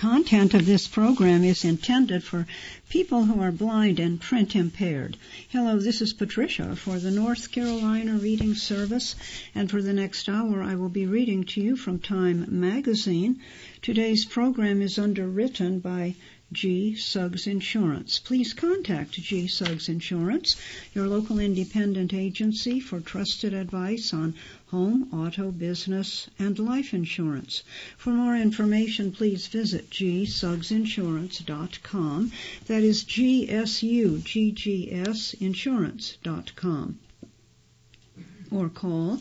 content of this program is intended for people who are blind and print impaired. Hello, this is Patricia for the North Carolina Reading Service, and for the next hour I will be reading to you from Time Magazine. Today's program is underwritten by G. Suggs Insurance. Please contact G. Suggs Insurance, your local independent agency for trusted advice on home, auto, business, and life insurance. For more information, please visit gsuggsinsurance.com. That is GSUGGS insurance.com. Or call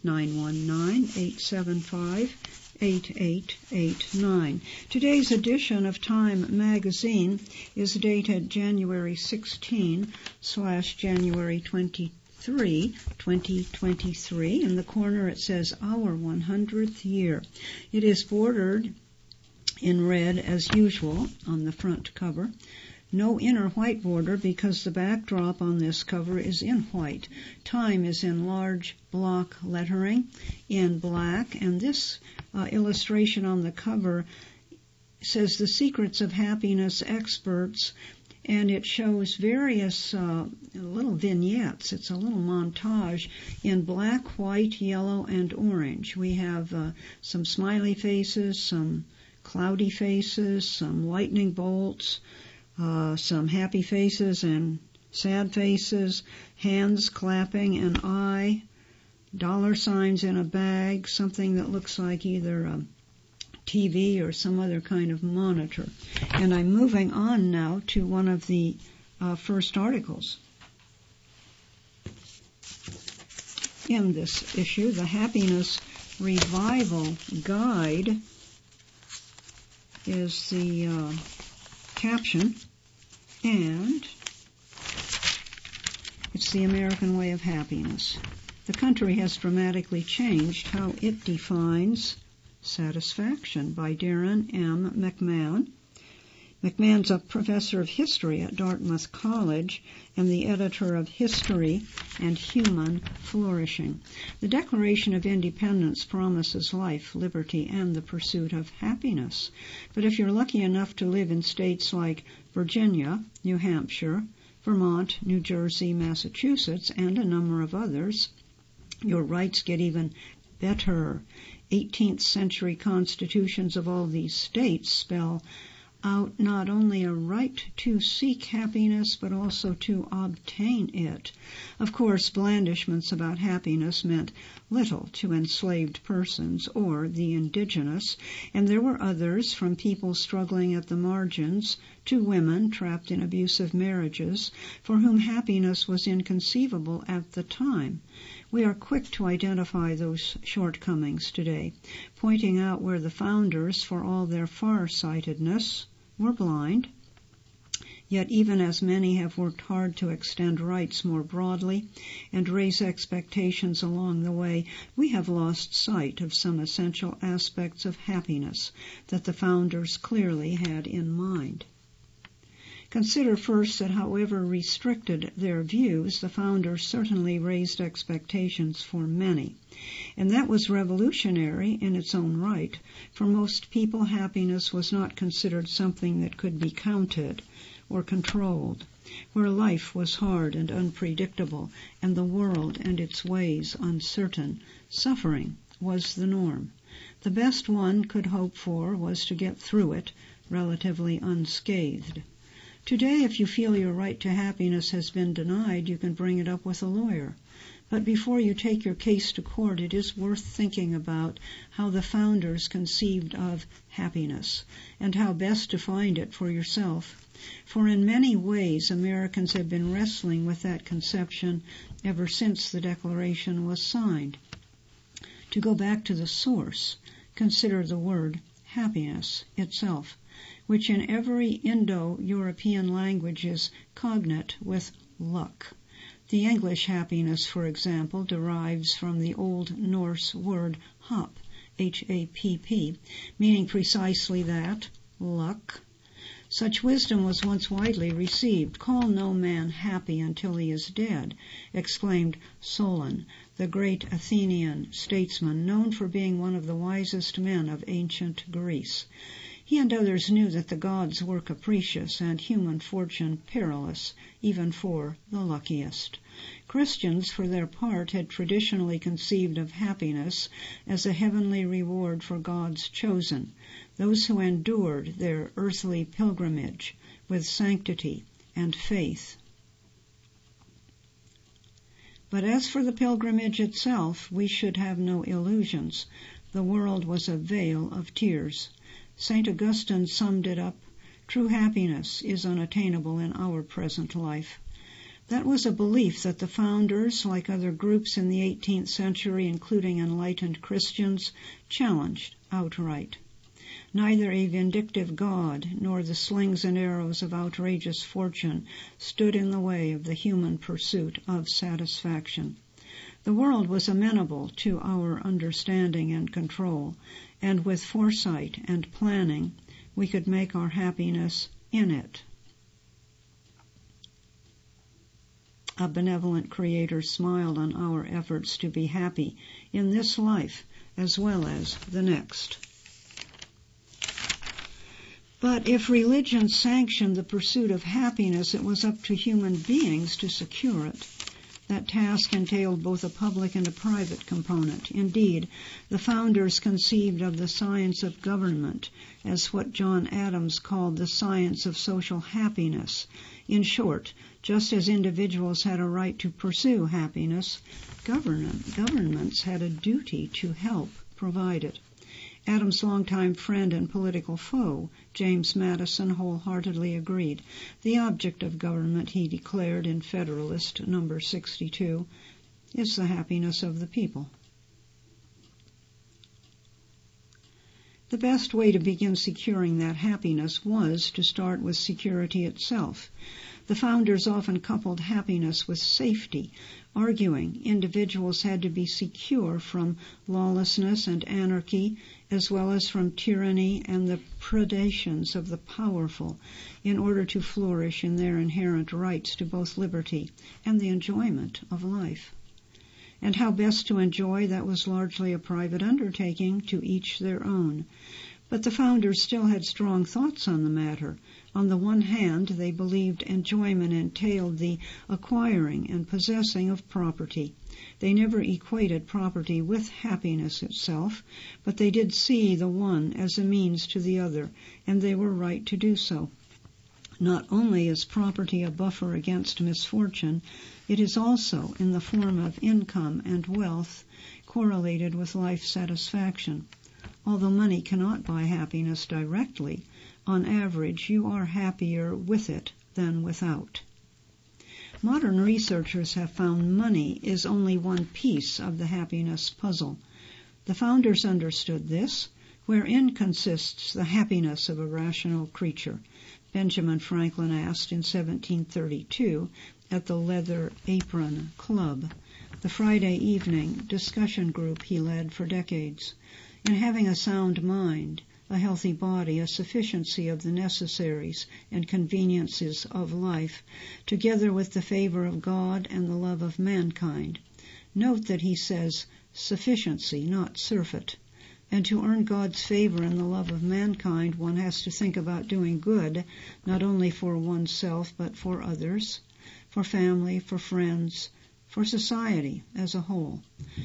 919-875-8889. Today's edition of Time Magazine is dated January 16/January 23, 2023. In the corner it says Our 100th Year. It is bordered in red as usual on the front cover. No inner white border because the backdrop on this cover is in white. Time is in large block lettering in black, and this illustration on the cover says The Secrets of Happiness Experts, and it shows various little vignettes. It's a little montage in black, white, yellow, and orange. We have some smiley faces, some cloudy faces, some lightning bolts, some happy faces and sad faces, hands clapping, an eye, dollar signs in a bag, something that looks like either a TV or some other kind of monitor. And I'm moving on now to one of the first articles in this issue, the Happiness Revival Guide is the caption, and it's the American way of happiness. The country has dramatically changed how it defines satisfaction, by Darren M. McMahon. McMahon's a professor of history at Dartmouth College and the editor of History and Human Flourishing. The Declaration of Independence promises life, liberty, and the pursuit of happiness. But if you're lucky enough to live in states like Virginia, New Hampshire, Vermont, New Jersey, Massachusetts, and a number of others, your rights get even better. 18th century constitutions of all these states spell out not only a right to seek happiness, but also to obtain it. Of course, blandishments about happiness meant little to enslaved persons or the indigenous, and there were others, from people struggling at the margins to women trapped in abusive marriages, for whom happiness was inconceivable at the time. We are quick to identify those shortcomings today, pointing out where the founders, for all their far-sightedness, were blind. Yet even as many have worked hard to extend rights more broadly and raise expectations along the way, we have lost sight of some essential aspects of happiness that the founders clearly had in mind. Consider first that however restricted their views, the founders certainly raised expectations for many. And that was revolutionary in its own right. For most people, happiness was not considered something that could be counted or controlled. Where life was hard and unpredictable, and the world and its ways uncertain, suffering was the norm. The best one could hope for was to get through it relatively unscathed. Today, if you feel your right to happiness has been denied, you can bring it up with a lawyer. But before you take your case to court, it is worth thinking about how the founders conceived of happiness and how best to find it for yourself. For in many ways, Americans have been wrestling with that conception ever since the Declaration was signed. To go back to the source, consider the word happiness itself, which in every Indo-European language is cognate with luck. The English happiness, for example, derives from the Old Norse word hap, H-A-P-P, meaning precisely that, luck. Such wisdom was once widely received. Call no man happy until he is dead, exclaimed Solon, the great Athenian statesman, known for being one of the wisest men of ancient Greece. He and others knew that the gods were capricious and human fortune perilous, even for the luckiest. Christians, for their part, had traditionally conceived of happiness as a heavenly reward for God's chosen, those who endured their earthly pilgrimage with sanctity and faith. But as for the pilgrimage itself, we should have no illusions. The world was a vale of tears. St. Augustine summed it up, "True happiness is unattainable in our present life." That was a belief that the founders, like other groups in the 18th century, including enlightened Christians, challenged outright. Neither a vindictive God nor the slings and arrows of outrageous fortune stood in the way of the human pursuit of satisfaction. The world was amenable to our understanding and control, and with foresight and planning, we could make our happiness in it. A benevolent Creator smiled on our efforts to be happy in this life as well as the next. But if religion sanctioned the pursuit of happiness, it was up to human beings to secure it. That task entailed both a public and a private component. Indeed, the founders conceived of the science of government as what John Adams called the science of social happiness. In short, just as individuals had a right to pursue happiness, governments had a duty to help provide it. Adams' longtime friend and political foe, James Madison, wholeheartedly agreed. The object of government, he declared in Federalist No. 62, is the happiness of the people. The best way to begin securing that happiness was to start with security itself. The founders often coupled happiness with safety, arguing individuals had to be secure from lawlessness and anarchy, as well as from tyranny and the predations of the powerful, in order to flourish in their inherent rights to both liberty and the enjoyment of life. And how best to enjoy, that was largely a private undertaking, to each their own. But the founders still had strong thoughts on the matter. On the one hand, they believed enjoyment entailed the acquiring and possessing of property. They never equated property with happiness itself, but they did see the one as a means to the other, and they were right to do so. Not only is property a buffer against misfortune, it is also, in the form of income and wealth, correlated with life satisfaction. Although money cannot buy happiness directly, on average you are happier with it than without. Modern researchers have found money is only one piece of the happiness puzzle. The founders understood this, wherein consists the happiness of a rational creature. Benjamin Franklin asked in 1732 at the Leather Apron Club, the Friday evening discussion group he led for decades. In having a sound mind, a healthy body, a sufficiency of the necessaries and conveniences of life, together with the favor of God and the love of mankind. Note that he says sufficiency, not surfeit. And to earn God's favor and the love of mankind, one has to think about doing good, not only for oneself, but for others, for family, for friends, for society as a whole.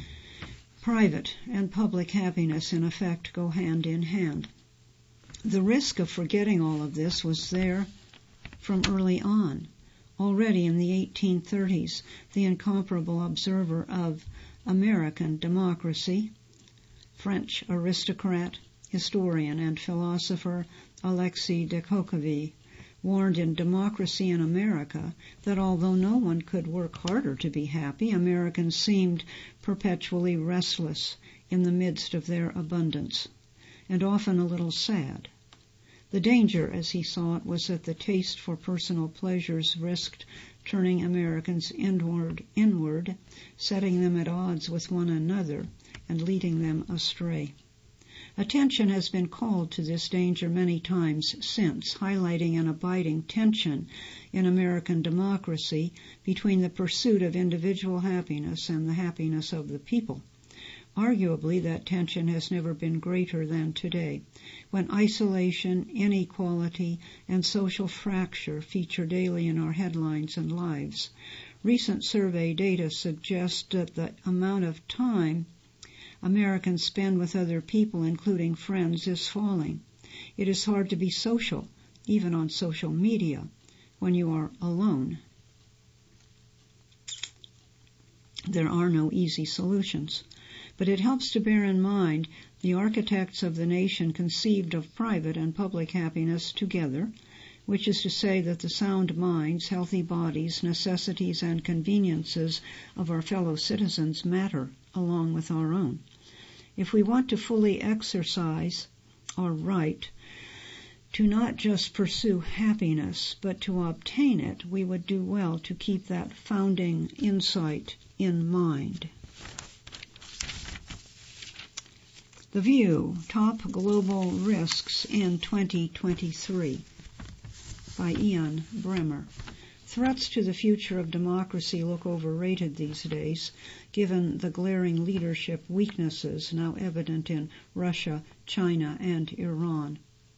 Private and public happiness, in effect, go hand in hand. The risk of forgetting all of this was there from early on. Already in the 1830s, the incomparable observer of American democracy, French aristocrat, historian, and philosopher Alexis de Tocqueville warned in Democracy in America that although no one could work harder to be happy, Americans seemed perpetually restless in the midst of their abundance, and often a little sad. The danger, as he saw it, was that the taste for personal pleasures risked turning Americans inward, setting them at odds with one another, and leading them astray. Attention has been called to this danger many times since, highlighting an abiding tension in American democracy between the pursuit of individual happiness and the happiness of the people. Arguably, that tension has never been greater than today, when isolation, inequality, and social fracture feature daily in our headlines and lives. Recent survey data suggests that the amount of time Americans spend with other people, including friends, is falling. It is hard to be social, even on social media, when you are alone. There are no easy solutions, but it helps to bear in mind the architects of the nation conceived of private and public happiness together, which is to say that the sound minds, healthy bodies, necessities, and conveniences of our fellow citizens matter along with our own. If we want to fully exercise our right to not just pursue happiness, but to obtain it, we would do well to keep that founding insight in mind. The View, Top Global Risks in 2023 by Ian Bremmer. Threats to the future of democracy look overrated these days, given the glaring leadership weaknesses now evident in Russia, China, and Iran.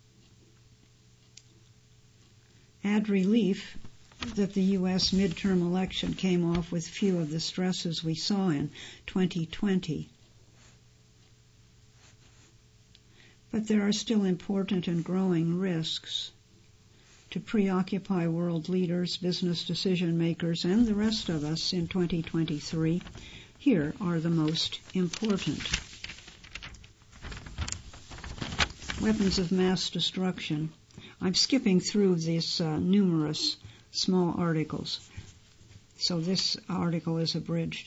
Add relief that the U.S. midterm election came off with few of the stresses we saw in 2020. But there are still important and growing risks to preoccupy world leaders, business decision makers, and the rest of us in 2023. Here are the most important. Weapons of mass destruction. I'm skipping through these numerous small articles, so this article is abridged.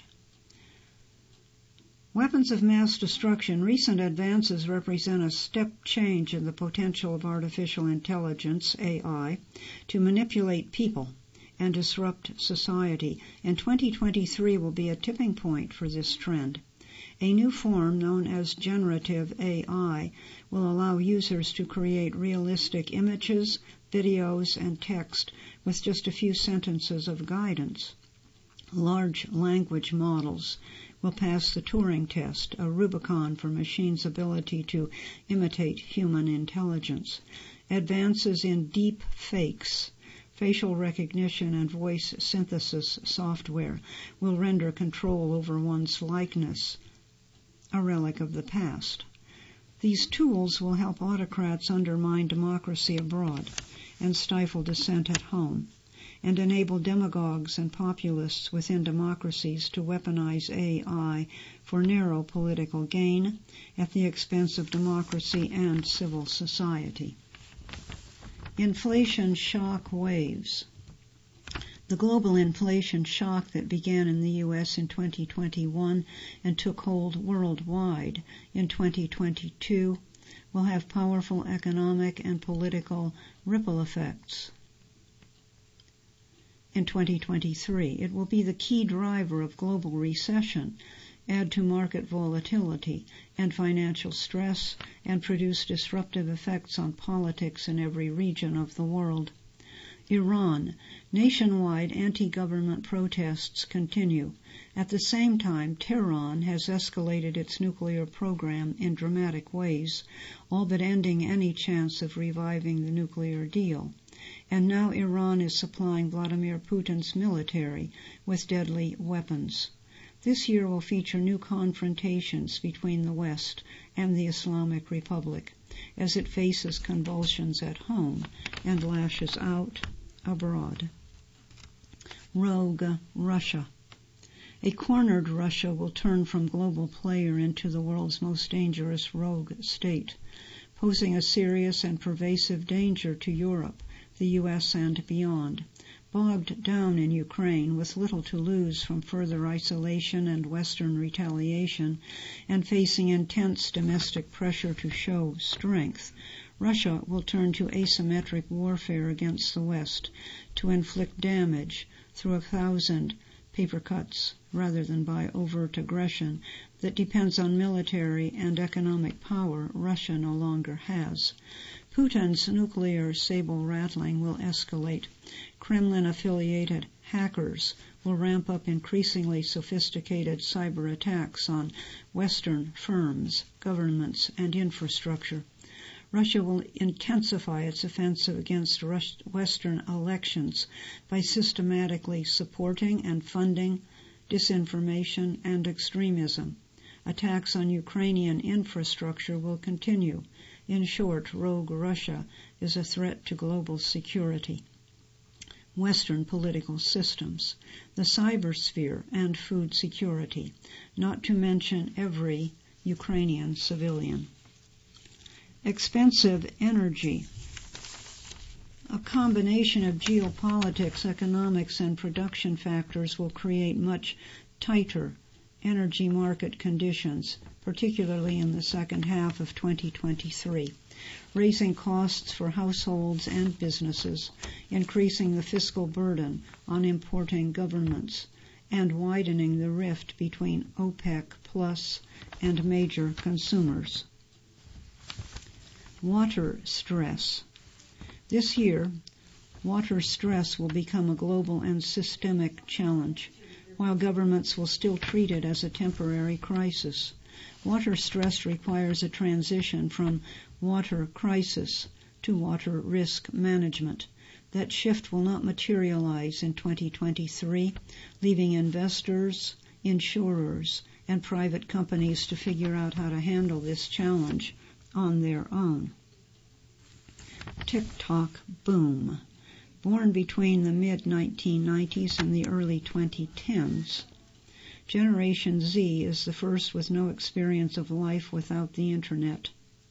Weapons of mass destruction. Recent advances represent a step change in the potential of artificial intelligence, AI, to manipulate people and disrupt society, and 2023 will be a tipping point for this trend. A new form known as generative AI will allow users to create realistic images, videos, and text with just a few sentences of guidance. Large language models will pass the Turing test, a Rubicon for machines' ability to imitate human intelligence. Advances in deep fakes, facial recognition, and voice synthesis software will render control over one's likeness a relic of the past. These tools will help autocrats undermine democracy abroad and stifle dissent at home, and enable demagogues and populists within democracies to weaponize AI for narrow political gain at the expense of democracy and civil society. Inflation shock waves. The global inflation shock that began in the U.S. in 2021 and took hold worldwide in 2022 will have powerful economic and political ripple effects. In 2023, it will be the key driver of global recession, add to market volatility and financial stress, and produce disruptive effects on politics in every region of the world. Iran. Nationwide anti-government protests continue. At the same time, Tehran has escalated its nuclear program in dramatic ways, all but ending any chance of reviving the nuclear deal. And now Iran is supplying Vladimir Putin's military with deadly weapons. This year will feature new confrontations between the West and the Islamic Republic as it faces convulsions at home and lashes out abroad. Rogue Russia. A cornered Russia will turn from global player into the world's most dangerous rogue state, posing a serious and pervasive danger to Europe, the U.S., and beyond. Bogged down in Ukraine with little to lose from further isolation and Western retaliation, and facing intense domestic pressure to show strength, Russia will turn to asymmetric warfare against the West to inflict damage through 1,000 paper cuts rather than by overt aggression that depends on military and economic power Russia no longer has. Putin's nuclear saber-rattling will escalate. Kremlin-affiliated hackers will ramp up increasingly sophisticated cyber attacks on Western firms, governments, and infrastructure. Russia will intensify its offensive against Western elections by systematically supporting and funding disinformation and extremism. Attacks on Ukrainian infrastructure will continue. In short, rogue Russia is a threat to global security. Western political systems, the cybersphere, and food security, not to mention every Ukrainian civilian. Expensive energy. A combination of geopolitics, economics, and production factors will create much tighter energy market conditions, particularly in the second half of 2023, raising costs for households and businesses, increasing the fiscal burden on importing governments, and widening the rift between OPEC Plus and major consumers. Water stress. This year, water stress will become a global and systemic challenge, while governments will still treat it as a temporary crisis. Water stress requires a transition from water crisis to water risk management. That shift will not materialize in 2023, leaving investors, insurers, and private companies to figure out how to handle this challenge on their own. TikTok boom. Born between the mid-1990s and the early 2010s, Generation Z is the first with no experience of life without the Internet.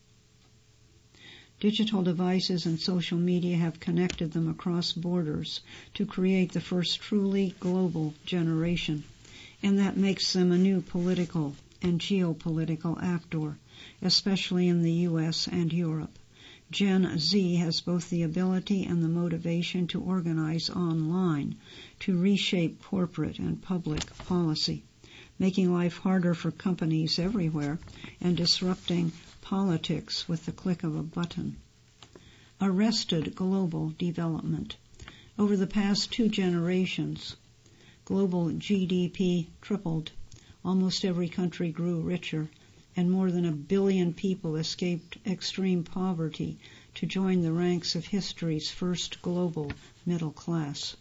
Digital devices and social media have connected them across borders to create the first truly global generation, and that makes them a new political and geopolitical actor, especially in the U.S. and Europe. Gen Z has both the ability and the motivation to organize online, to reshape corporate and public policy, making life harder for companies everywhere and disrupting politics with the click of a button. Arrested global development. Over the past 2 generations, global GDP tripled. Almost every country grew richer, and more than 1 billion people escaped extreme poverty to join the ranks of history's first global middle class.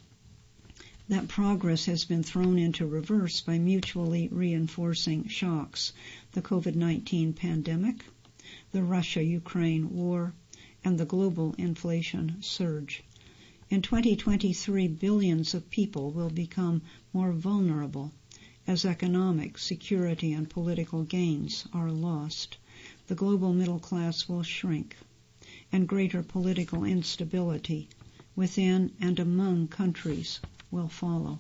That progress has been thrown into reverse by mutually reinforcing shocks: the COVID-19 pandemic, the Russia-Ukraine war, and the global inflation surge. In 2023, billions of people will become more vulnerable as economic, security, and political gains are lost. The global middle class will shrink, and greater political instability within and among countries will follow.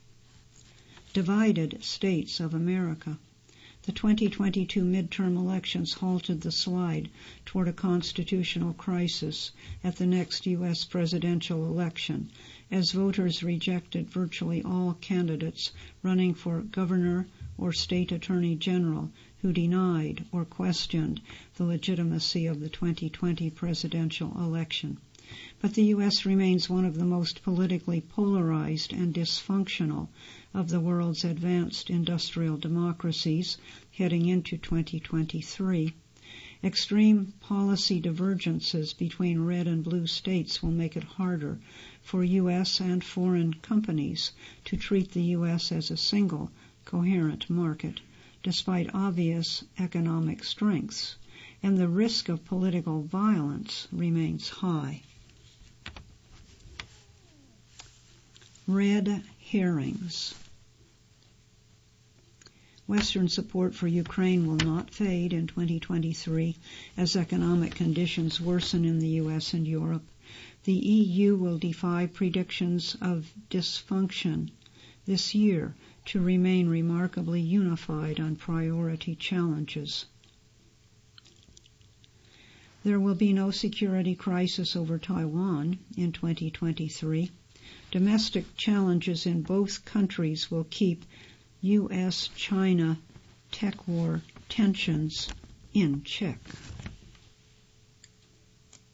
Divided states of America. The 2022 midterm elections halted the slide toward a constitutional crisis at the next U.S. presidential election, as voters rejected virtually all candidates running for governor or state attorney general who denied or questioned the legitimacy of the 2020 presidential election. But the U.S. remains one of the most politically polarized and dysfunctional of the world's advanced industrial democracies heading into 2023. Extreme policy divergences between red and blue states will make it harder for U.S. and foreign companies to treat the U.S. as a single, coherent market, despite obvious economic strengths, and the risk of political violence remains high. Red herrings. Western support for Ukraine will not fade in 2023 as economic conditions worsen in the U.S. and Europe. The EU will defy predictions of dysfunction this year to remain remarkably unified on priority challenges. There will be no security crisis over Taiwan in 2023. Domestic challenges in both countries will keep U.S.-China tech war tensions in check.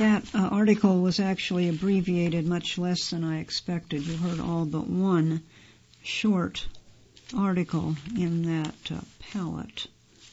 That article was actually abbreviated much less than I expected. You heard all but one short article in that palette.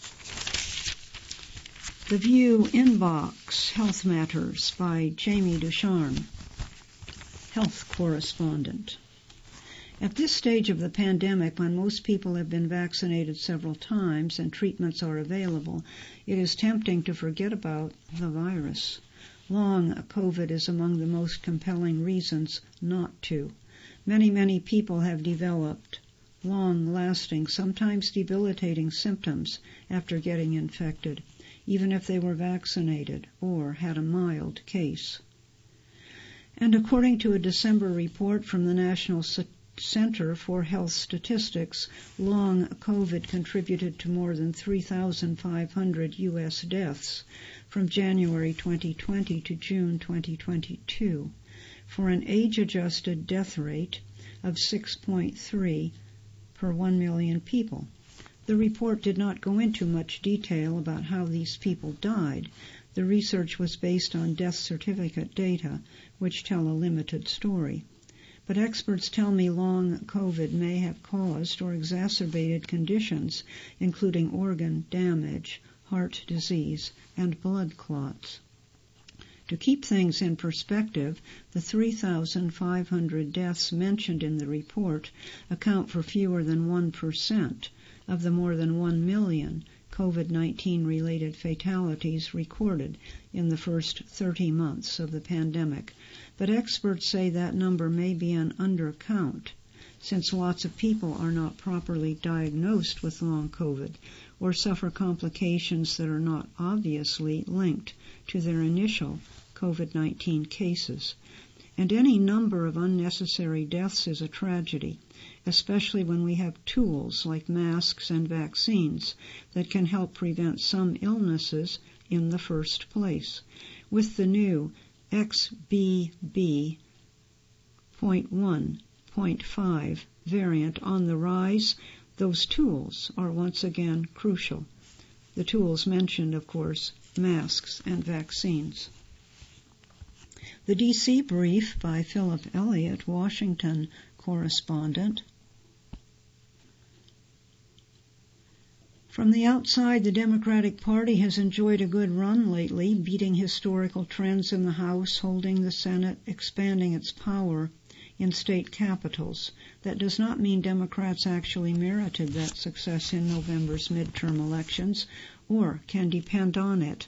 The View Inbox, Health Matters by Jamie Ducharme, health correspondent. At this stage of the pandemic, when most people have been vaccinated several times and treatments are available, it is tempting to forget about the virus. Long COVID is among the most compelling reasons not to. Many people have developed long-lasting, sometimes debilitating symptoms after getting infected, even if they were vaccinated or had a mild case. And according to a December report from the National Center for Health Statistics, long COVID contributed to more than 3,500 U.S. deaths from January 2020 to June 2022, for an age-adjusted death rate of 6.3 per 1 million people. The report did not go into much detail about how these people died. The research was based on death certificate data, which tell a limited story. But experts tell me long COVID may have caused or exacerbated conditions, including organ damage, heart disease, and blood clots. To keep things in perspective, the 3,500 deaths mentioned in the report account for fewer than 1% of the more than 1 million COVID-19-related fatalities recorded in the first 30 months of the pandemic. But experts say that number may be an undercount, since lots of people are not properly diagnosed with long COVID or suffer complications that are not obviously linked to their initial COVID-19 cases. And any number of unnecessary deaths is a tragedy, especially when we have tools like masks and vaccines that can help prevent some illnesses in the first place. With the new XBB.1.5 variant on the rise, those tools are once again crucial. The tools mentioned, of course, masks and vaccines. The D.C. Brief by Philip Elliott, Washington correspondent. From the outside, the Democratic Party has enjoyed a good run lately, beating historical trends in the House, holding the Senate, expanding its power in state capitals. That does not mean Democrats actually merited that success in November's midterm elections or can depend on it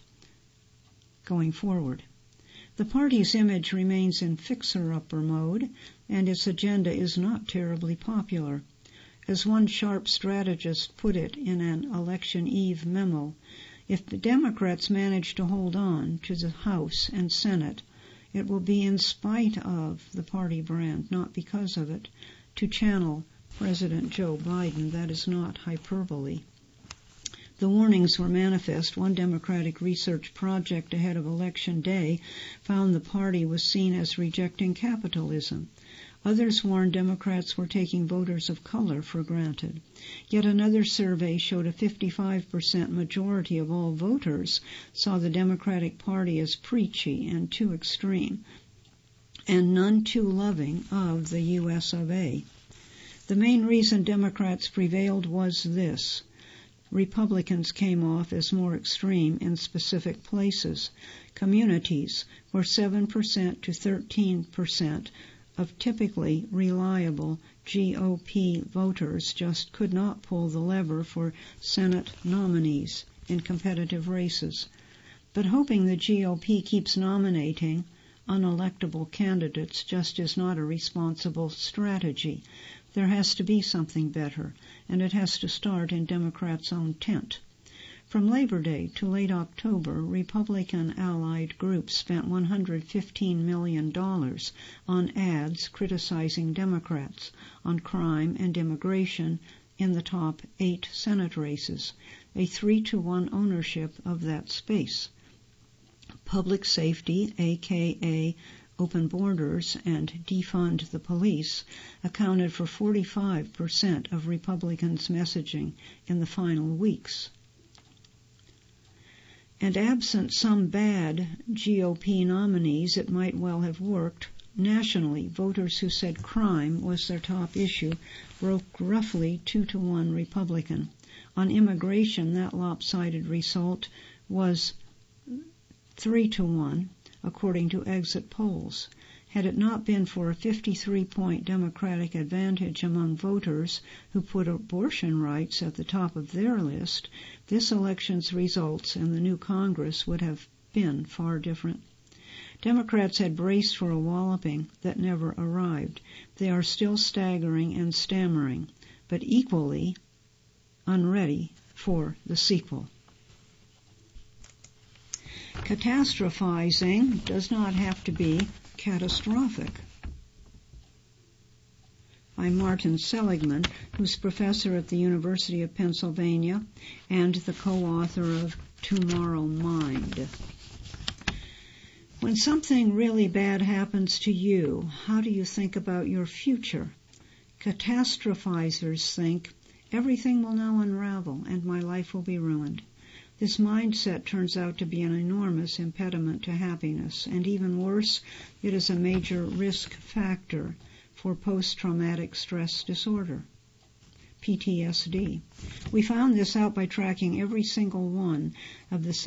going forward. The party's image remains in fixer-upper mode, and its agenda is not terribly popular. As one sharp strategist put it in an election eve memo, if the Democrats manage to hold on to the House and Senate, it will be in spite of the party brand, not because of it. To channel President Joe Biden, that is not hyperbole. The warnings were manifest. One Democratic research project ahead of Election Day found the party was seen as rejecting capitalism. Others warned Democrats were taking voters of color for granted. Yet another survey showed a 55% majority of all voters saw the Democratic Party as preachy and too extreme, and none too loving of the U.S. of A. The main reason Democrats prevailed was this: Republicans came off as more extreme in specific places, communities where 7% to 13% of typically reliable GOP voters just could not pull the lever for Senate nominees in competitive races. But hoping the GOP keeps nominating unelectable candidates just is not a responsible strategy. There has to be something better, and it has to start in Democrats' own tent. From Labor Day to late October, Republican allied groups spent $115 million on ads criticizing Democrats on crime and immigration in the top 8 Senate races, a 3-to-1 ownership of that space. Public safety, a.k.a. open borders and defund the police, accounted for 45% of Republicans' messaging in the final weeks. And absent some bad GOP nominees, it might well have worked. Nationally, voters who said crime was their top issue broke roughly 2-1 Republican. On immigration, that lopsided result was 3-1, according to exit polls. Had it not been for a 53-point Democratic advantage among voters who put abortion rights at the top of their list, this election's results and the new Congress would have been far different. Democrats had braced for a walloping that never arrived. They are still staggering and stammering, but equally unready for the sequel. Catastrophizing does not have to be catastrophic. By Martin Seligman, who's professor at the University of Pennsylvania and the co-author of Tomorrow Mind. When something really bad happens to you, how do you think about your future? Catastrophizers think, everything will now unravel and my life will be ruined. This mindset turns out to be an enormous impediment to happiness, and even worse, it is a major risk factor for post-traumatic stress disorder, PTSD. We found this out by tracking every single one of the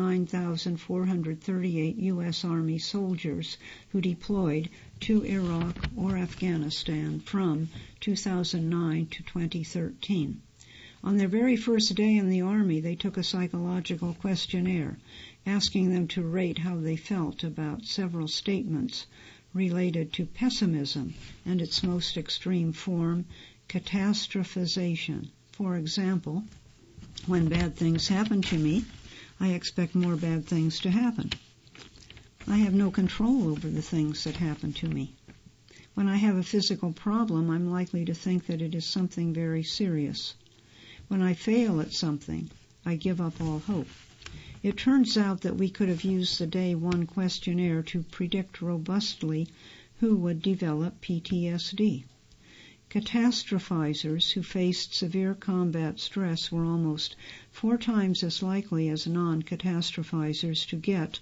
79,438 U.S. Army soldiers who deployed to Iraq or Afghanistan from 2009 to 2013. On their very first day in the Army, they took a psychological questionnaire, asking them to rate how they felt about several statements related to pessimism and its most extreme form, catastrophization. For example, when bad things happen to me, I expect more bad things to happen. I have no control over the things that happen to me. When I have a physical problem, I'm likely to think that it is something very serious. When I fail at something, I give up all hope. It turns out that we could have used the Day 1 questionnaire to predict robustly who would develop PTSD. Catastrophizers who faced severe combat stress were almost 4 times as likely as non-catastrophizers to get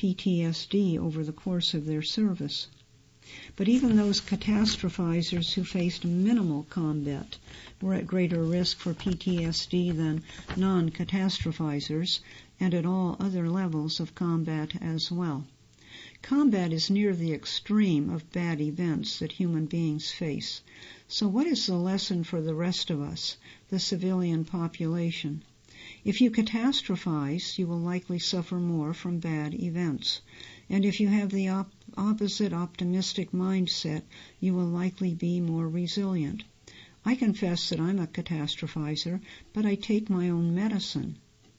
PTSD over the course of their service. But even those catastrophizers who faced minimal combat were at greater risk for PTSD than non-catastrophizers, and at all other levels of combat as well. Combat is near the extreme of bad events that human beings face. So what is the lesson for the rest of us, the civilian population? If you catastrophize, you will likely suffer more from bad events. And if you have the opposite optimistic mindset, you will likely be more resilient. I confess that I'm a catastrophizer, but I take my own medicine.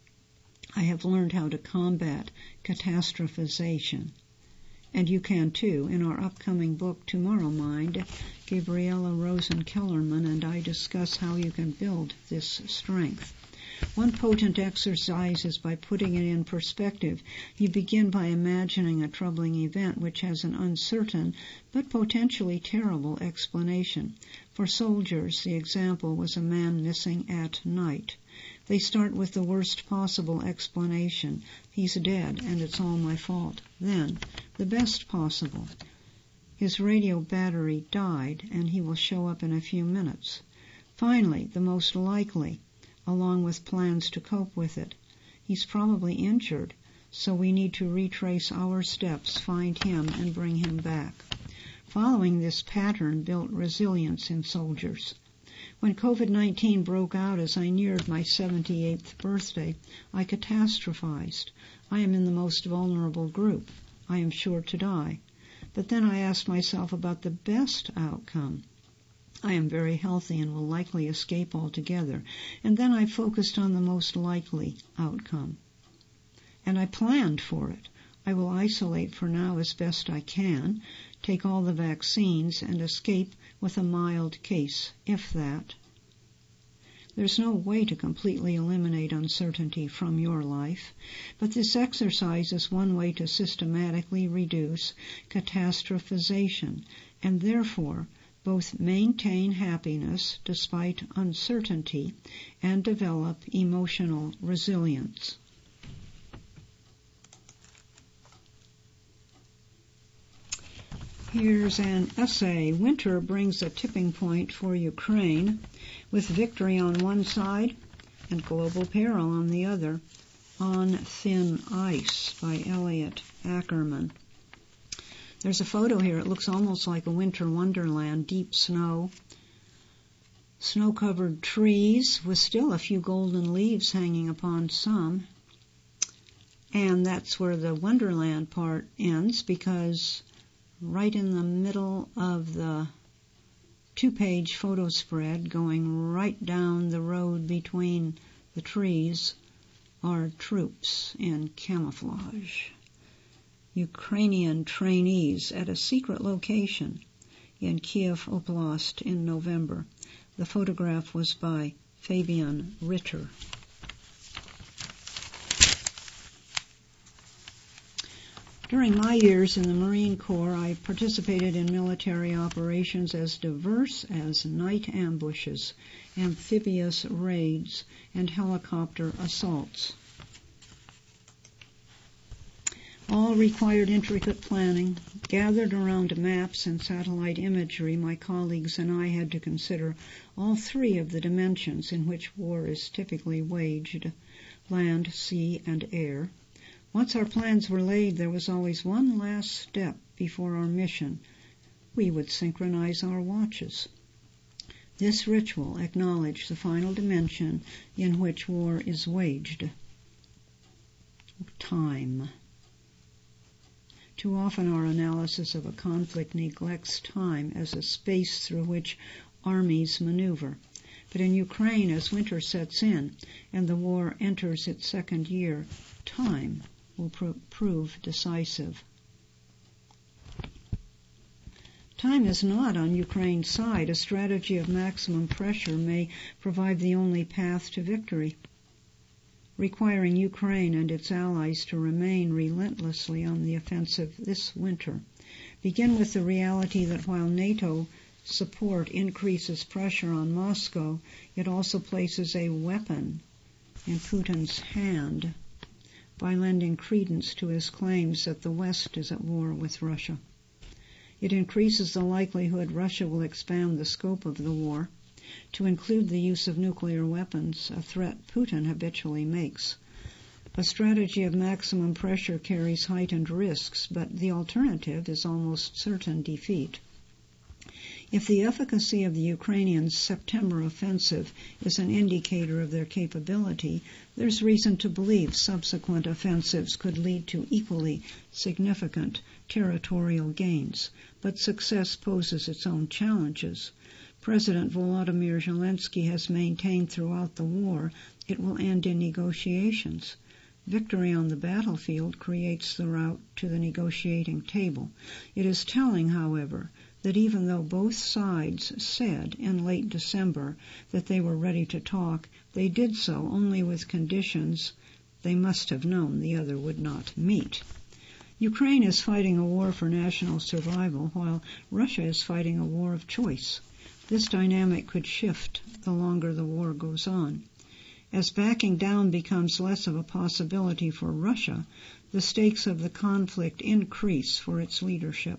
I have learned how to combat catastrophization. And you can too. In our upcoming book, Tomorrow Mind, Gabriella Rosen-Kellerman and I discuss how you can build this strength. One potent exercise is by putting it in perspective. You begin by imagining a troubling event which has an uncertain but potentially terrible explanation. For soldiers, the example was a man missing at night. They start with the worst possible explanation. He's dead and it's all my fault. Then, the best possible. His radio battery died and he will show up in a few minutes. Finally, the most likely, along with plans to cope with it. He's probably injured, so we need to retrace our steps, find him, and bring him back. Following this pattern built resilience in soldiers. When COVID-19 broke out as I neared my 78th birthday, I catastrophized. I am in the most vulnerable group. I am sure to die. But then I asked myself about the best outcome. I am very healthy and will likely escape altogether. And then I focused on the most likely outcome. And I planned for it. I will isolate for now as best I can, take all the vaccines, and escape with a mild case, if that. There's no way to completely eliminate uncertainty from your life, but this exercise is one way to systematically reduce catastrophization, and therefore both maintain happiness despite uncertainty and develop emotional resilience. Here's an essay. Winter brings a tipping point for Ukraine, with victory on one side and global peril on the other. On Thin Ice by Elliot Ackerman. There's a photo here. It looks almost like a winter wonderland. Deep snow, snow-covered trees with still a few golden leaves hanging upon some. And that's where the wonderland part ends, because right in the middle of the 2-page photo spread, going right down the road between the trees, are troops in camouflage. Ukrainian trainees at a secret location in Kiev Oblast in November. The photograph was by Fabian Ritter. During my years in the Marine Corps, I participated in military operations as diverse as night ambushes, amphibious raids, and helicopter assaults. All required intricate planning. Gathered around maps and satellite imagery, my colleagues and I had to consider all three of the dimensions in which war is typically waged: land, sea, and air. Once our plans were laid, there was always one last step before our mission. We would synchronize our watches. This ritual acknowledged the final dimension in which war is waged: time. Too often our analysis of a conflict neglects time as a space through which armies maneuver. But in Ukraine, as winter sets in and the war enters its second year, time will prove decisive. Time is not on Ukraine's side. A strategy of maximum pressure may provide the only path to victory, requiring Ukraine and its allies to remain relentlessly on the offensive this winter. Begin with the reality that while NATO support increases pressure on Moscow, it also places a weapon in Putin's hand by lending credence to his claims that the West is at war with Russia. It increases the likelihood Russia will expand the scope of the war to include the use of nuclear weapons, a threat Putin habitually makes. A strategy of maximum pressure carries heightened risks, but the alternative is almost certain defeat. If the efficacy of the Ukrainians' September offensive is an indicator of their capability, there's reason to believe subsequent offensives could lead to equally significant territorial gains. But success poses its own challenges. President Volodymyr Zelensky has maintained throughout the war it will end in negotiations. Victory on the battlefield creates the route to the negotiating table. It is telling, however, that even though both sides said in late December that they were ready to talk, they did so only with conditions they must have known the other would not meet. Ukraine is fighting a war for national survival, while Russia is fighting a war of choice. This dynamic could shift the longer the war goes on. As backing down becomes less of a possibility for Russia, the stakes of the conflict increase for its leadership.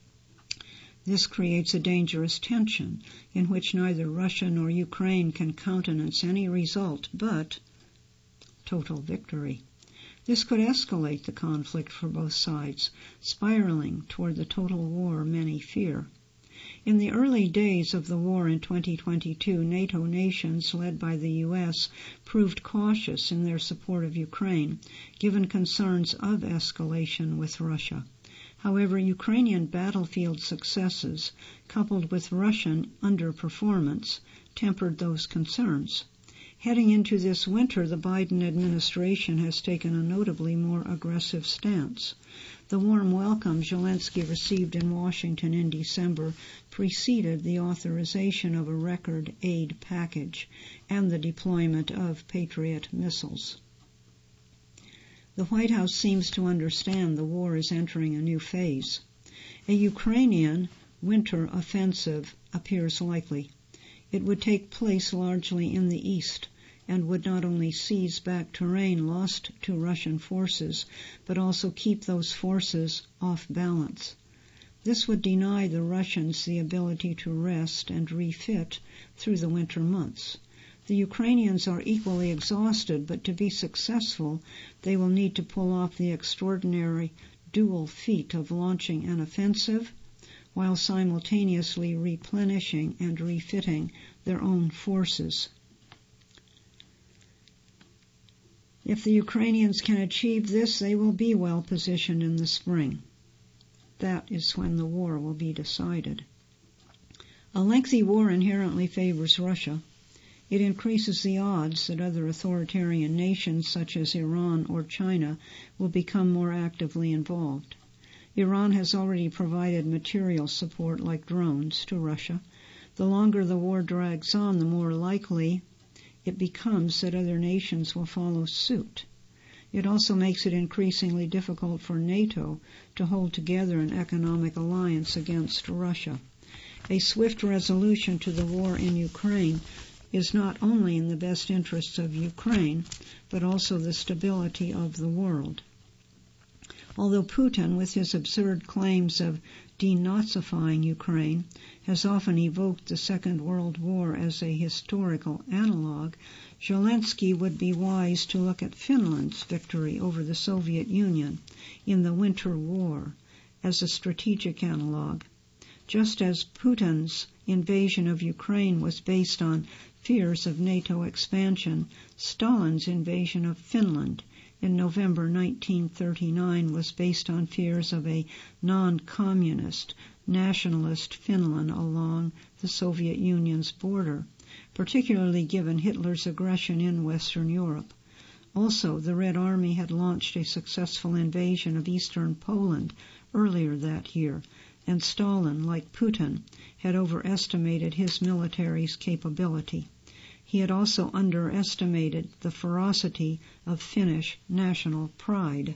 This creates a dangerous tension in which neither Russia nor Ukraine can countenance any result but total victory. This could escalate the conflict for both sides, spiraling toward the total war many fear. In the early days of the war in 2022, NATO nations, led by the U.S., proved cautious in their support of Ukraine, given concerns of escalation with Russia. However, Ukrainian battlefield successes, coupled with Russian underperformance, tempered those concerns. Heading into this winter, the Biden administration has taken a notably more aggressive stance. The warm welcome Zelensky received in Washington in December preceded the authorization of a record aid package and the deployment of Patriot missiles. The White House seems to understand the war is entering a new phase. A Ukrainian winter offensive appears likely. It would take place largely in the east and would not only seize back terrain lost to Russian forces, but also keep those forces off balance. This would deny the Russians the ability to rest and refit through the winter months. The Ukrainians are equally exhausted, but to be successful, they will need to pull off the extraordinary dual feat of launching an offensive while simultaneously replenishing and refitting their own forces. If the Ukrainians can achieve this, they will be well positioned in the spring. That is when the war will be decided. A lengthy war inherently favors Russia. It increases the odds that other authoritarian nations such as Iran or China will become more actively involved. Iran has already provided material support like drones to Russia. The longer the war drags on, the more likely it becomes that other nations will follow suit. It also makes it increasingly difficult for NATO to hold together an economic alliance against Russia. A swift resolution to the war in Ukraine is not only in the best interests of Ukraine, but also the stability of the world. Although Putin, with his absurd claims of denazifying Ukraine, has often evoked the Second World War as a historical analog, Zelensky would be wise to look at Finland's victory over the Soviet Union in the Winter War as a strategic analog. Just as Putin's invasion of Ukraine was based on fears of NATO expansion, Stalin's invasion of Finland in November 1939 was based on fears of a non-communist, nationalist Finland along the Soviet Union's border, particularly given Hitler's aggression in Western Europe. Also, the Red Army had launched a successful invasion of eastern Poland earlier that year, and Stalin, like Putin, had overestimated his military's capability. He had also underestimated the ferocity of Finnish national pride.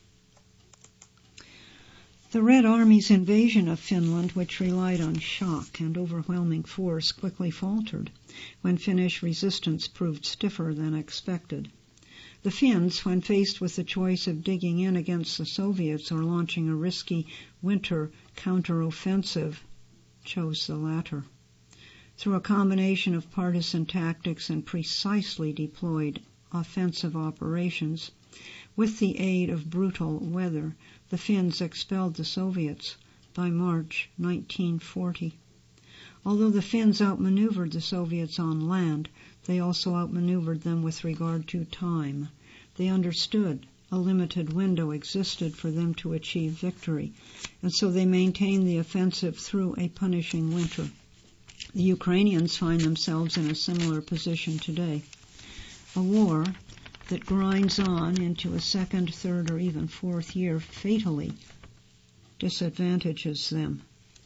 The Red Army's invasion of Finland, which relied on shock and overwhelming force, quickly faltered when Finnish resistance proved stiffer than expected. The Finns, when faced with the choice of digging in against the Soviets or launching a risky winter counteroffensive, chose the latter. Through a combination of partisan tactics and precisely deployed offensive operations, with the aid of brutal weather, the Finns expelled the Soviets by March 1940. Although the Finns outmaneuvered the Soviets on land, they also outmaneuvered them with regard to time. They understood a limited window existed for them to achieve victory, and so they maintained the offensive through a punishing winter. The Ukrainians find themselves in a similar position today. A war that grinds on into a second, third, or even fourth year fatally disadvantages them.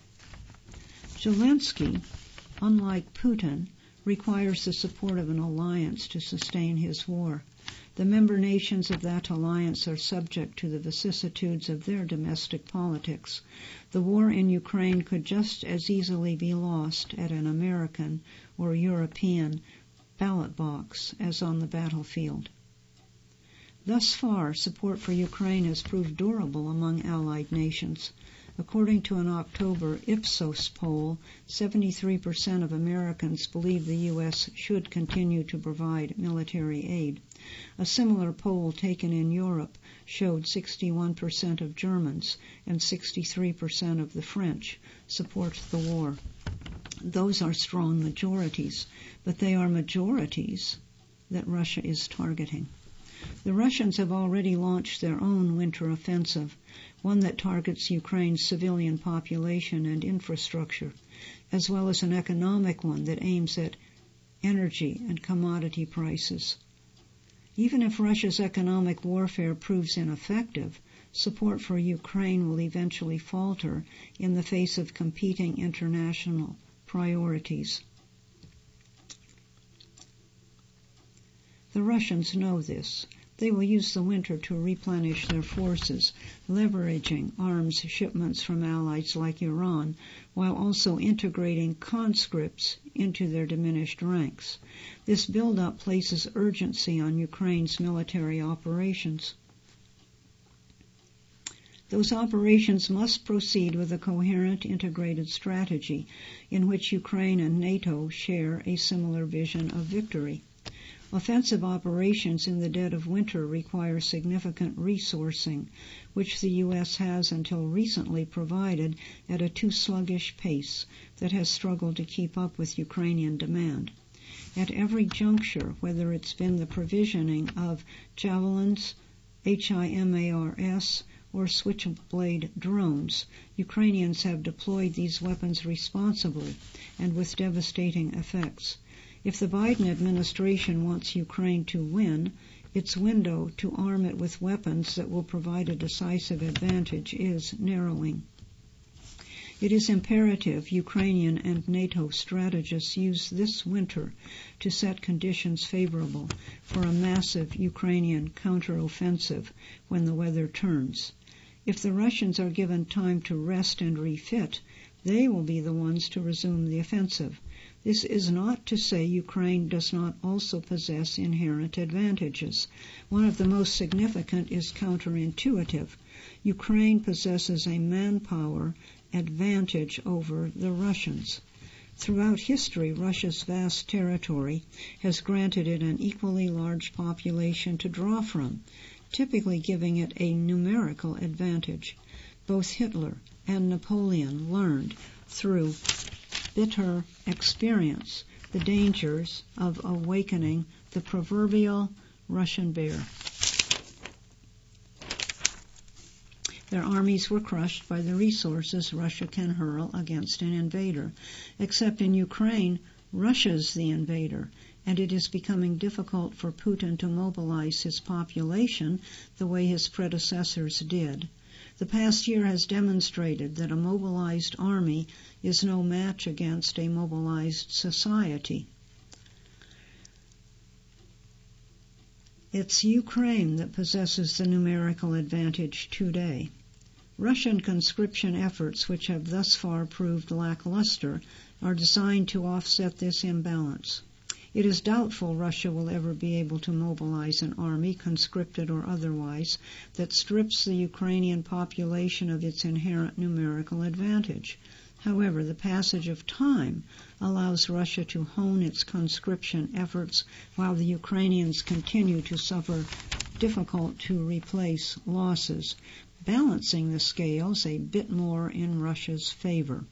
Zelensky, unlike Putin, requires the support of an alliance to sustain his war. The member nations of that alliance are subject to the vicissitudes of their domestic politics. The war in Ukraine could just as easily be lost at an American or European ballot box as on the battlefield. Thus far, support for Ukraine has proved durable among allied nations. According to an October Ipsos poll, 73% of Americans believe the U.S. should continue to provide military aid. A similar poll taken in Europe showed 61% of Germans and 63% of the French support the war. Those are strong majorities, but they are majorities that Russia is targeting. The Russians have already launched their own winter offensive, one that targets Ukraine's civilian population and infrastructure, as well as an economic one that aims at energy and commodity prices. Even if Russia's economic warfare proves ineffective, support for Ukraine will eventually falter in the face of competing international priorities. The Russians know this. They will use the winter to replenish their forces, leveraging arms shipments from allies like Iran, while also integrating conscripts into their diminished ranks. This buildup places urgency on Ukraine's military operations. Those operations must proceed with a coherent, integrated strategy in which Ukraine and NATO share a similar vision of victory. Offensive operations in the dead of winter require significant resourcing, which the U.S. has until recently provided at a too sluggish pace that has struggled to keep up with Ukrainian demand. At every juncture, whether it's been the provisioning of Javelins, HIMARS, or Switchblade drones, Ukrainians have deployed these weapons responsibly and with devastating effects. If the Biden administration wants Ukraine to win, its window to arm it with weapons that will provide a decisive advantage is narrowing. It is imperative Ukrainian and NATO strategists use this winter to set conditions favorable for a massive Ukrainian counteroffensive when the weather turns. If the Russians are given time to rest and refit, they will be the ones to resume the offensive. This is not to say Ukraine does not also possess inherent advantages. One of the most significant is counterintuitive. Ukraine possesses a manpower advantage over the Russians. Throughout history, Russia's vast territory has granted it an equally large population to draw from, typically giving it a numerical advantage. Both Hitler and Napoleon learned through bitter experience the dangers of awakening the proverbial Russian bear. Their armies were crushed by the resources Russia can hurl against an invader. Except in Ukraine, Russia's the invader, and it is becoming difficult for Putin to mobilize his population the way his predecessors did. The past year has demonstrated that a mobilized army is no match against a mobilized society. It's Ukraine that possesses the numerical advantage today. Russian conscription efforts, which have thus far proved lackluster, are designed to offset this imbalance. It is doubtful Russia will ever be able to mobilize an army, conscripted or otherwise, that strips the Ukrainian population of its inherent numerical advantage. However, the passage of time allows Russia to hone its conscription efforts while the Ukrainians continue to suffer difficult-to-replace losses, balancing the scales a bit more in Russia's favor.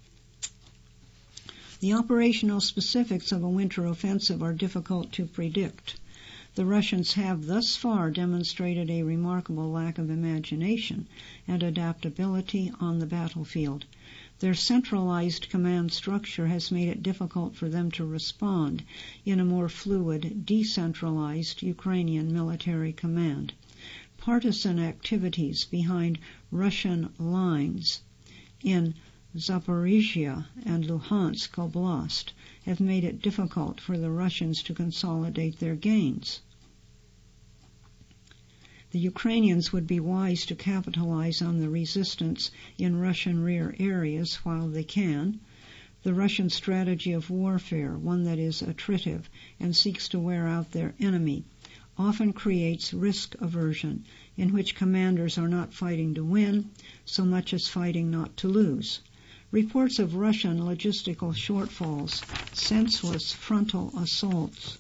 The operational specifics of a winter offensive are difficult to predict. The Russians have thus far demonstrated a remarkable lack of imagination and adaptability on the battlefield. Their centralized command structure has made it difficult for them to respond in a more fluid, decentralized Ukrainian military command. Partisan activities behind Russian lines in Zaporizhia and Luhansk Oblast have made it difficult for the Russians to consolidate their gains. The Ukrainians would be wise to capitalize on the resistance in Russian rear areas while they can. The Russian strategy of warfare, one that is attritive and seeks to wear out their enemy, often creates risk aversion, in which commanders are not fighting to win so much as fighting not to lose. Reports of Russian logistical shortfalls, senseless frontal assaults,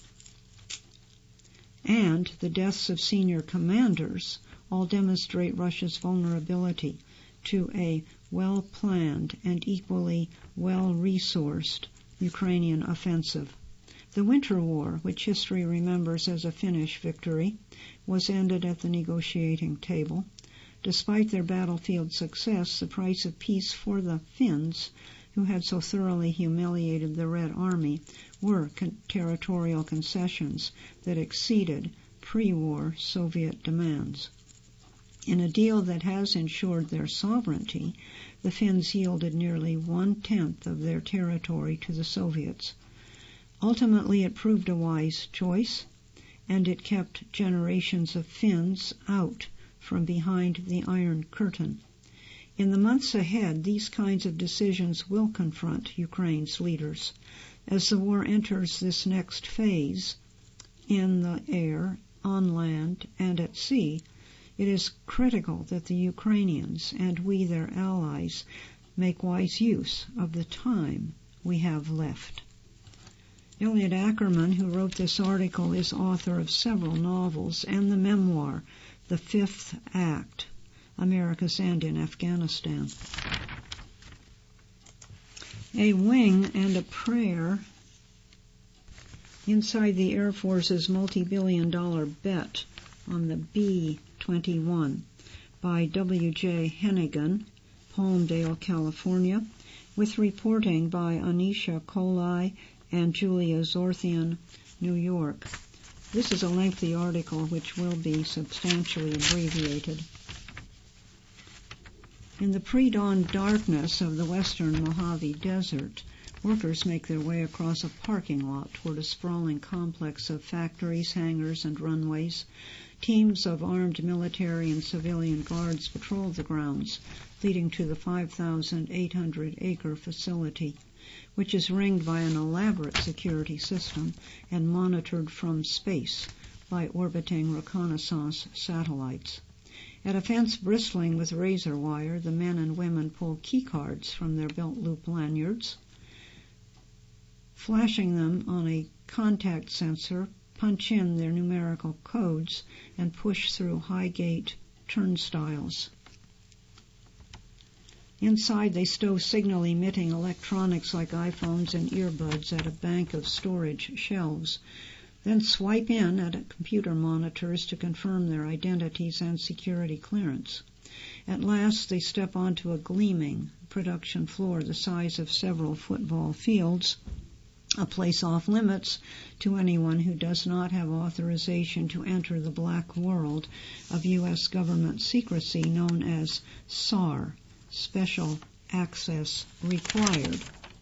and the deaths of senior commanders all demonstrate Russia's vulnerability to a well-planned and equally well-resourced Ukrainian offensive. The Winter War, which history remembers as a Finnish victory, was ended at the negotiating table. Despite their battlefield success, the price of peace for the Finns, who had so thoroughly humiliated the Red Army, were territorial concessions that exceeded pre-war Soviet demands. In a deal that has ensured their sovereignty, the Finns yielded nearly 1/10 of their territory to the Soviets. Ultimately, it proved a wise choice, and it kept generations of Finns out from behind the Iron Curtain. In the months ahead, these kinds of decisions will confront Ukraine's leaders. As the war enters this next phase, in the air, on land, and at sea, It is critical that the Ukrainians and we, their allies, make wise use of the time we have left. Elliot Ackerman, who wrote this article, is author of several novels and the memoir, The Fifth Act, America's End in Afghanistan. A wing and a prayer inside the Air Force's multi-billion-dollar bet on the B-21 by W.J. Hennigan, Palmdale, California, with reporting by Anisha Kolai and Julia Zorthian, New York. This is a lengthy article which will be substantially abbreviated. In the pre-dawn darkness of the western Mojave Desert, workers make their way across a parking lot toward a sprawling complex of factories, hangars, and runways. Teams of armed military and civilian guards patrol the grounds, leading to the 5,800-acre facility, which is ringed by an elaborate security system and monitored from space by orbiting reconnaissance satellites. At a fence bristling with razor wire, the men and women pull key cards from their belt loop lanyards, flashing them on a contact sensor, punch in their numerical codes, and push through high gate turnstiles. Inside, they stow signal-emitting electronics like iPhones and earbuds at a bank of storage shelves, then swipe in at computer monitors to confirm their identities and security clearance. At last, they step onto a gleaming production floor the size of several football fields, a place off limits to anyone who does not have authorization to enter the black world of U.S. government secrecy known as SAR, Special Access Required.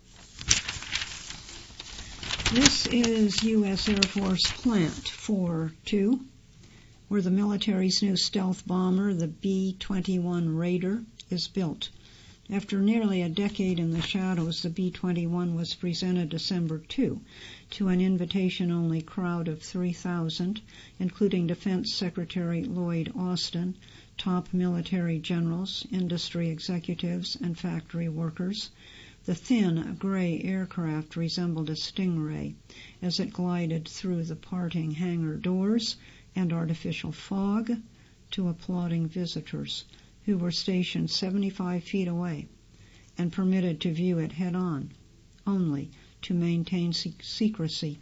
This is U.S. Air Force Plant 4-2, where the military's new stealth bomber, the B-21 Raider, is built. After nearly a decade in the shadows, the B-21 was presented December 2 to an invitation-only crowd of 3,000, including Defense Secretary Lloyd Austin, top military generals, industry executives, and factory workers. The thin, gray aircraft resembled a stingray as it glided through the parting hangar doors and artificial fog to applauding visitors who were stationed 75 feet away and permitted to view it head-on, only to maintain secrecy.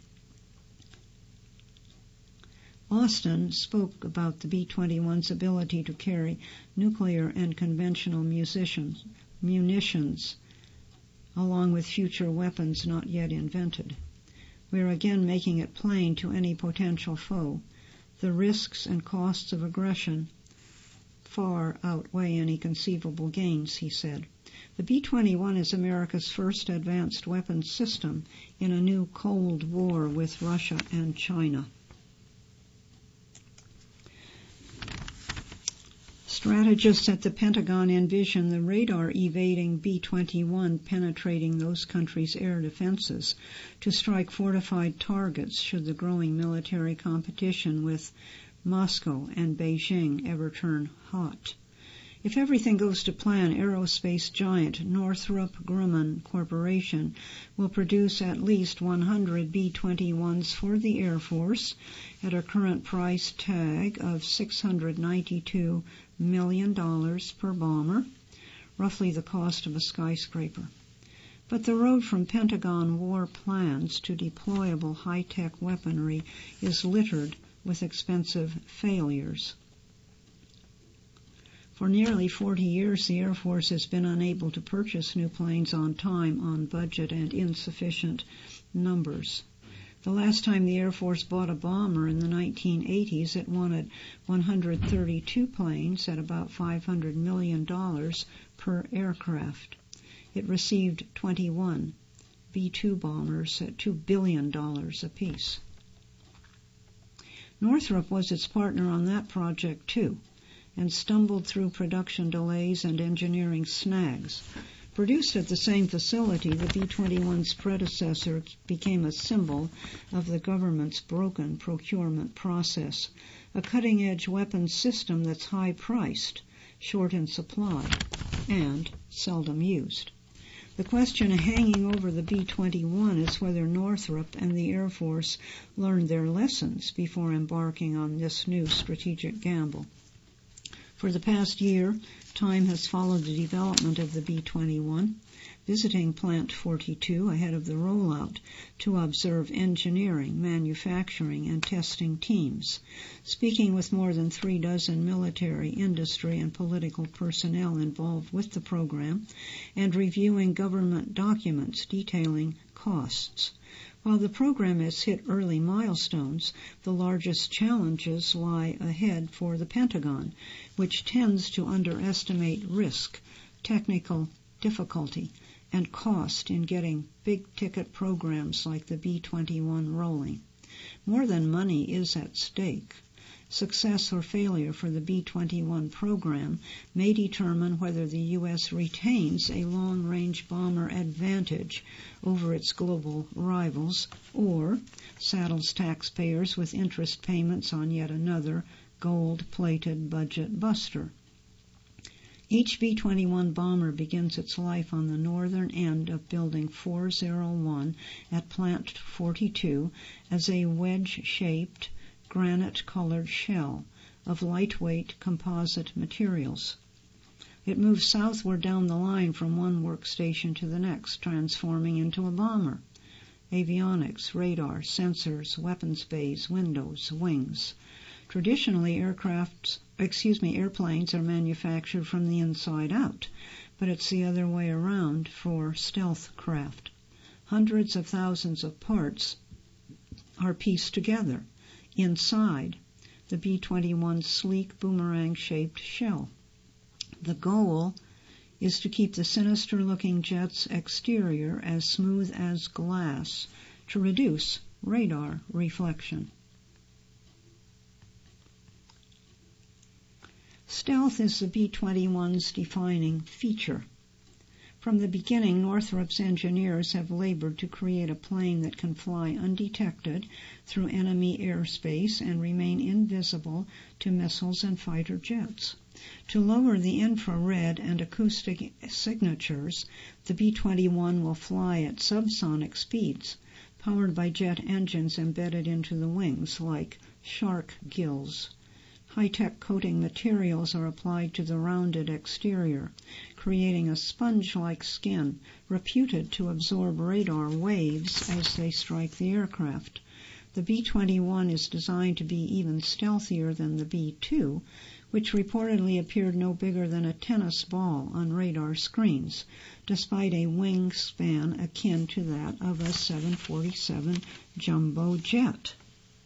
Austin spoke about the B-21's ability to carry nuclear and conventional munitions, along with future weapons not yet invented. We are again making it plain to any potential foe. The risks and costs of aggression far outweigh any conceivable gains, he said. The B-21 is America's first advanced weapons system in a new Cold War with Russia and China. Strategists at the Pentagon envision the radar-evading B-21 penetrating those countries' air defenses to strike fortified targets should the growing military competition with Moscow and Beijing ever turn hot. If everything goes to plan, aerospace giant Northrop Grumman Corporation will produce at least 100 B-21s for the Air Force at a current price tag of $692 million per bomber, roughly the cost of a skyscraper. But the road from Pentagon war plans to deployable high-tech weaponry is littered with expensive failures. For nearly 40 years, the Air Force has been unable to purchase new planes on time, on budget, and insufficient numbers. The last time the Air Force bought a bomber in the 1980s, it wanted 132 planes at about $500 million per aircraft. It received 21 B-2 bombers at $2 billion apiece. Northrop was its partner on that project, too, and stumbled through production delays and engineering snags. Produced at the same facility, the B-21's predecessor became a symbol of the government's broken procurement process. a cutting-edge weapons system that's high-priced, short in supply, and seldom used. The question hanging over the B-21 is whether Northrop and the Air Force learned their lessons before embarking on this new strategic gamble. For the past year, Time has followed the development of the B-21, visiting Plant 42 ahead of the rollout to observe engineering, manufacturing, and testing teams, speaking with more than 36 military, industry, and political personnel involved with the program, and reviewing government documents detailing costs. While the program has hit early milestones, the largest challenges lie ahead for the Pentagon, which tends to underestimate risk, technical difficulty, and cost in getting big-ticket programs like the B-21 rolling. More than money is at stake. Success or failure for the B-21 program may determine whether the U.S. retains a long-range bomber advantage over its global rivals or saddles taxpayers with interest payments on yet another gold-plated budget buster. Each B-21 bomber begins its life on the northern end of Building 401 at Plant 42 as a wedge-shaped, granite-colored shell of lightweight composite materials. It moves southward down the line from one workstation to the next, transforming into a bomber. Avionics, radar, sensors, weapons bays, windows, wings. Traditionally, airplanes are manufactured from the inside out, but it's the other way around for stealth craft. Hundreds of thousands of parts are pieced together inside the B-21's sleek boomerang-shaped shell. The goal is to keep the sinister-looking jet's exterior as smooth as glass to reduce radar reflection. Stealth is the B-21's defining feature. From the beginning, Northrop's engineers have labored to create a plane that can fly undetected through enemy airspace and remain invisible to missiles and fighter jets. To lower the infrared and acoustic signatures, the B-21 will fly at subsonic speeds, powered by jet engines embedded into the wings like shark gills. High-tech coating materials are applied to the rounded exterior, creating a sponge-like skin reputed to absorb radar waves as they strike the aircraft. The B-21 is designed to be even stealthier than the B-2, which reportedly appeared no bigger than a tennis ball on radar screens, despite a wingspan akin to that of a 747 jumbo jet.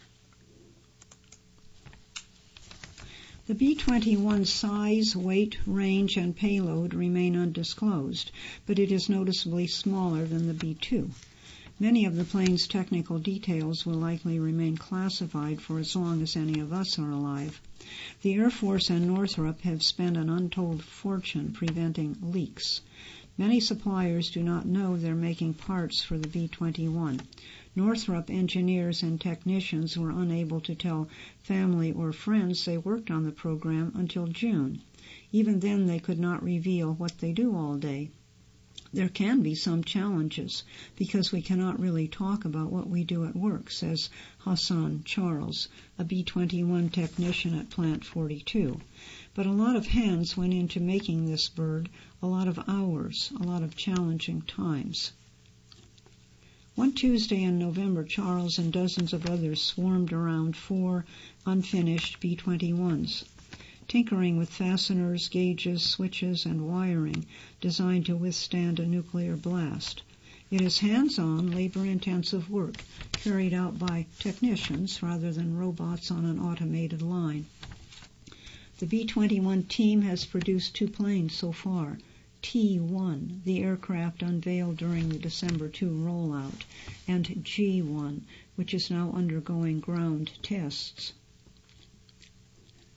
The B-21's size, weight, range, and payload remain undisclosed, but it is noticeably smaller than the B-2. Many of the plane's technical details will likely remain classified for as long as any of us are alive. The Air Force and Northrop have spent an untold fortune preventing leaks. Many suppliers do not know they're making parts for the B-21. Northrop engineers and technicians were unable to tell family or friends they worked on the program until June. Even then, they could not reveal what they do all day. There can be some challenges because we cannot really talk about what we do at work, says Hassan Charles, a B-21 technician at Plant 42. But a lot of hands went into making this bird, a lot of hours, a lot of challenging times. One Tuesday in November, Charles and dozens of others swarmed around 4 unfinished B-21s, tinkering with fasteners, gauges, switches, and wiring designed to withstand a nuclear blast. It is hands-on, labor-intensive work carried out by technicians rather than robots on an automated line. The B-21 team has produced 2 planes so far. T-1, the aircraft unveiled during the December 2 rollout, and G-1, which is now undergoing ground tests.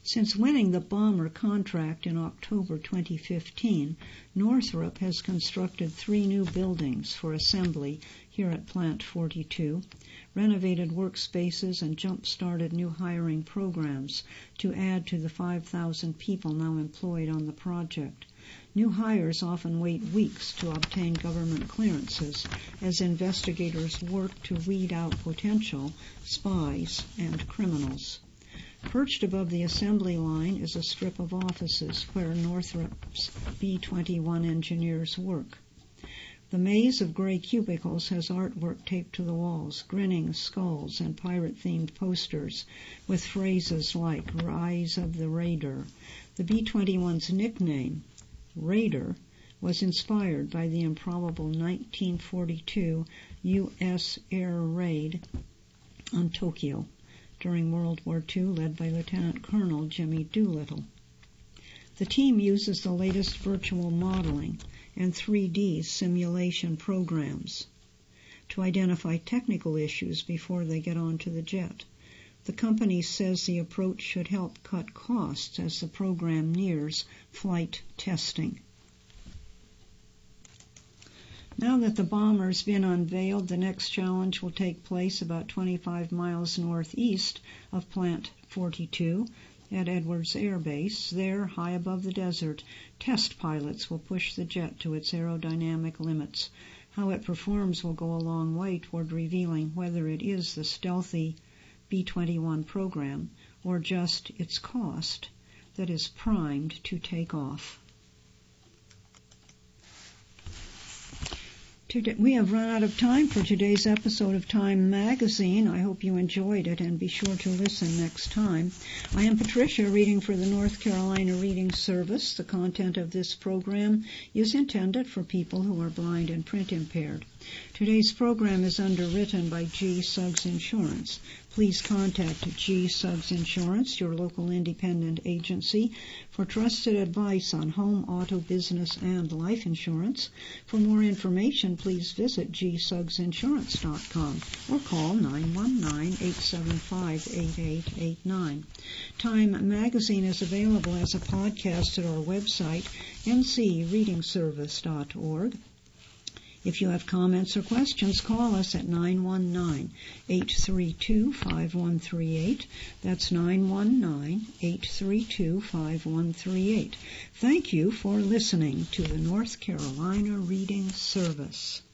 Since winning the bomber contract in October 2015, Northrop has constructed 3 new buildings for assembly here at Plant 42, renovated workspaces, and jump-started new hiring programs to add to the 5,000 people now employed on the project. New hires often wait weeks to obtain government clearances as investigators work to weed out potential spies and criminals. Perched above the assembly line is a strip of offices where Northrop's B-21 engineers work. The maze of gray cubicles has artwork taped to the walls, grinning skulls and pirate-themed posters with phrases like Rise of the Raider. The B-21's nickname, Raider, was inspired by the improbable 1942 U.S. air raid on Tokyo during World War II, led by Lieutenant Colonel Jimmy Doolittle. The team uses the latest virtual modeling and 3D simulation programs to identify technical issues before they get onto the jet. The company says the approach should help cut costs as the program nears flight testing. Now that the bomber's been unveiled, the next challenge will take place about 25 miles northeast of Plant 42 at Edwards Air Base. There, high above the desert, test pilots will push the jet to its aerodynamic limits. How it performs will go a long way toward revealing whether it is the stealthy B-21 program or just its cost that is primed to take off. We have run out of time for today's episode of Time Magazine. I hope you enjoyed it, and be sure to listen next time. I am Patricia, reading for the North Carolina Reading Service. The content of this program is intended for people who are blind and print impaired. Today's program is underwritten by G. Suggs Insurance. Please contact G. Suggs Insurance, your local independent agency, for trusted advice on home, auto, business, and life insurance. For more information, please visit gsuggsinsurance.com or call 919-875-8889. Time Magazine is available as a podcast at our website, ncreadingservice.org. If you have comments or questions, call us at 919-832-5138. That's 919-832-5138. Thank you for listening to the North Carolina Reading Service.